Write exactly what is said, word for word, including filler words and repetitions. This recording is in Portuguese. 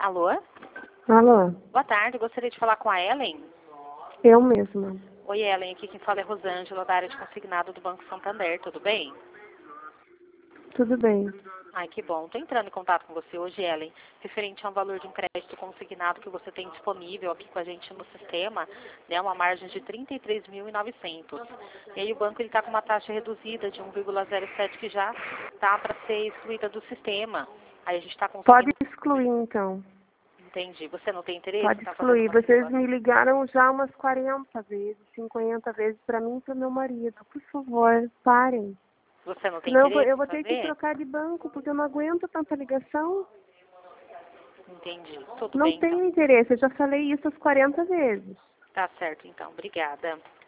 Alô? Alô? Boa tarde, gostaria de falar com a Ellen. Eu mesma. Oi, Ellen, aqui quem fala é Rosângela, da área de consignado do Banco Santander, tudo bem? Tudo bem. Ai, que bom. Estou entrando em contato com você hoje, Ellen, referente a um valor de um crédito consignado que você tem disponível aqui com a gente no sistema, né, uma margem de trinta e três mil e novecentos. E aí o banco está com uma taxa reduzida de um vírgula zero sete que já está para ser excluída do sistema. Aí a gente está Pode conseguindo... excluir, então. Entendi. Você não tem interesse em Pode estar fazendo excluir. uma Vocês simulação? me ligaram já umas quarenta vezes, cinquenta vezes para mim e para o meu marido. Por favor, parem. Você não tem Senão eu vou, interesse eu em vou ter que fazer? trocar de banco, porque eu não aguento tanta ligação. Entendi. Tudo Não bem, então. tenho interesse. Eu já falei isso as quarenta vezes. Tá certo, então. Obrigada.